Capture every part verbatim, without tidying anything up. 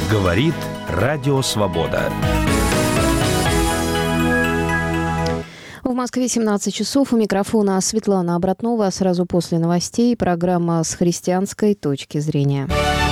Говорит Радио Свобода. В Москве семнадцать часов. У микрофона Светлана Обратнова. Сразу после новостей программа «С христианской точки зрения».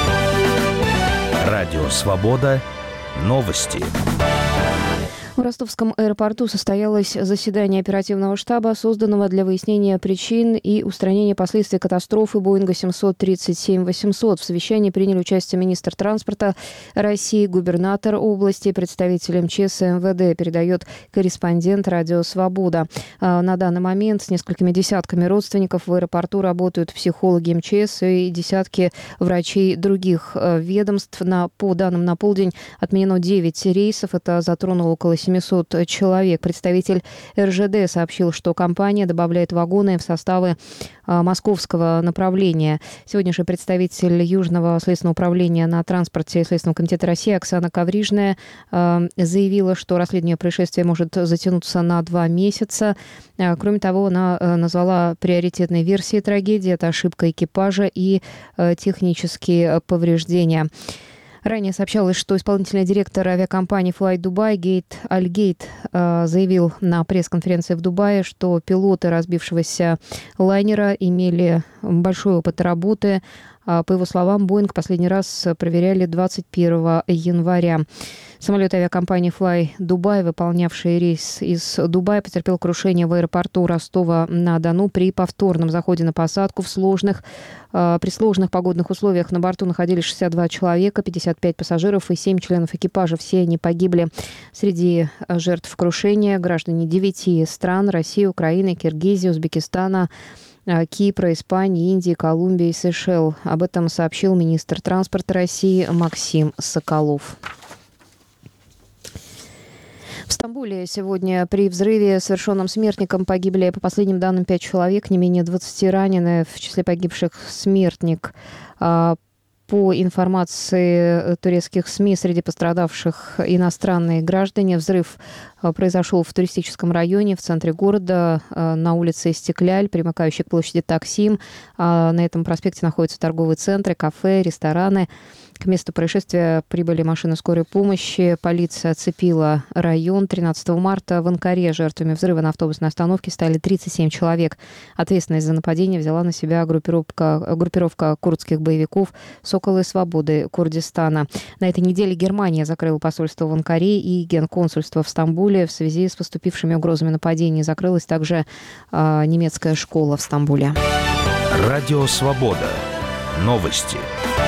Радио Свобода. Новости. В ростовском аэропорту состоялось заседание оперативного штаба, созданного для выяснения причин и устранения последствий катастрофы Боинга семьсот тридцать семь восемьсот. В совещании приняли участие министр транспорта России, губернатор области, представитель МЧС и МВД, передает корреспондент «Радио Свобода». На данный момент с несколькими десятками родственников в аэропорту работают психологи МЧС и десятки врачей других ведомств. На, по данным на полдень отменено девять рейсов. Это затронуло около семьсот человек. Представитель эр жэ дэ сообщил, что компания добавляет вагоны в составы а, московского направления. Сегодня же представитель Южного следственного управления на транспорте Следственного комитета России Оксана Коврижная а, заявила, что расследование происшествия может затянуться на два месяца. А, кроме того, она а, назвала приоритетной версией трагедии. Это ошибка экипажа и а, технические повреждения. Ранее сообщалось, что исполнительный директор авиакомпании Fly Dubai Гейт Аль-Гейт заявил на пресс-конференции в Дубае, что пилоты разбившегося лайнера имели большой опыт работы. По его словам, Боинг последний раз проверяли двадцать первого января. Самолет авиакомпании Fly Dubai, выполнявший рейс из Дубая, потерпел крушение в аэропорту Ростова-на-Дону при повторном заходе на посадку в сложных, при сложных погодных условиях. На борту находились шестьдесят два человека, пятьдесят пять пассажиров и семь членов экипажа. Все они погибли. Среди жертв крушения граждане девяти стран: России, Украины, Киргизии, Узбекистана, Кипра, Испании, Индии, Колумбии и Сейшел. Об этом сообщил министр транспорта России Максим Соколов. В Стамбуле сегодня при взрыве, совершенном смертником, погибли, по последним данным, пять человек, не менее двадцати ранены. В числе погибших смертник. По информации турецких СМИ, среди пострадавших иностранные граждане. Взрыв произошел в туристическом районе в центре города, на улице Истекляль, примыкающей к площади Таксим. На этом проспекте находятся торговые центры, кафе, рестораны. К месту происшествия прибыли машины скорой помощи. Полиция оцепила район. тринадцатого марта в Анкаре жертвами взрыва на автобусной остановке стали тридцать семь человек. Ответственность за нападение взяла на себя группировка, группировка курдских боевиков «Соколы свободы Курдистана». На этой неделе Германия закрыла посольство в Анкаре и генконсульство в Стамбуле. В связи с поступившими угрозами нападений закрылась также э, немецкая школа в Стамбуле. Радио Свобода. Новости.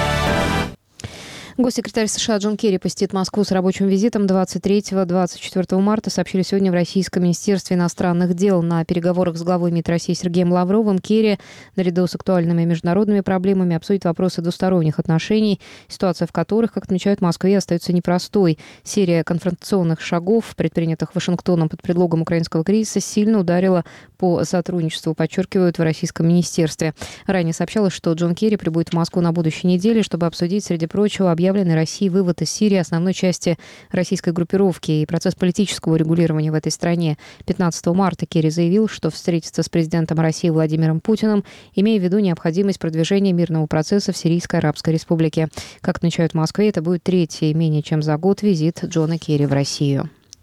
Госсекретарь США Джон Керри посетит Москву с рабочим визитом двадцать третьего — двадцать четвёртого марта, сообщили сегодня в Российском министерстве иностранных дел. На переговорах с главой МИД России Сергеем Лавровым Керри, наряду с актуальными международными проблемами, обсудит вопросы двусторонних отношений, ситуация в которых, как отмечают в Москве, остается непростой. Серия конфронтационных шагов, предпринятых Вашингтоном под предлогом украинского кризиса, сильно ударила по сотрудничеству, подчеркивают в Российском министерстве. Ранее сообщалось, что Джон Керри прибудет в Москву на будущей неделе, чтобы обсудить, среди прочего, объявленный Россией вывод из Сирии основной части российской группировки и процесс политического регулирования в этой стране. пятнадцатого марта Керри заявил, что встретится с президентом России Владимиром Путиным, имея в виду необходимость продвижения мирного процесса в Сирийской Арабской Республике. Как отмечают в Москве, это будет третий менее чем за год визит Джона Керри в Россию.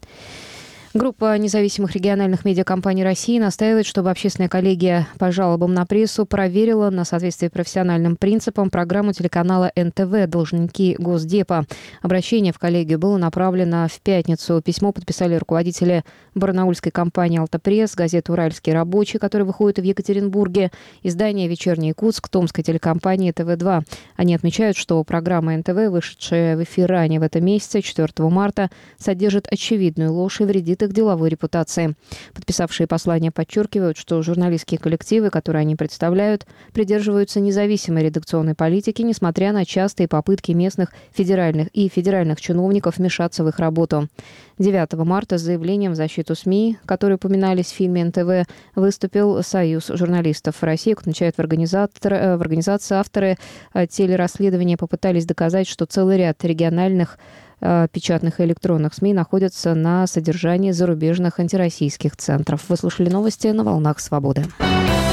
Группа независимых региональных медиакомпаний России настаивает, чтобы общественная коллегия по жалобам на прессу проверила на соответствие профессиональным принципам программу телеканала эн тэ вэ «Должники Госдепа». Обращение в коллегию было направлено в пятницу. Письмо подписали руководители барнаульской компании «Алтапресс», газеты «Уральский рабочий», который выходит в Екатеринбурге, издание «Вечерний Якутск», томской телекомпании тэ вэ два. Они отмечают, что программа эн тэ вэ, вышедшая в эфир ранее в этом месяце, четвёртого марта, содержит очевидную ложь и вредит их деловой репутации. Подписавшие послание подчеркивают, что журналистские коллективы, которые они представляют, придерживаются независимой редакционной политики, несмотря на частые попытки местных федеральных и федеральных чиновников вмешаться в их работу. девятого марта с заявлением в защиту СМИ, которые упоминались в фильме эн тэ вэ, выступил Союз журналистов России. Как отмечают в, в организации, авторы телерасследования попытались доказать, что целый ряд региональных печатных и электронных СМИ находятся на содержании зарубежных антироссийских центров. Вы слушали новости на «Волнах Свободы».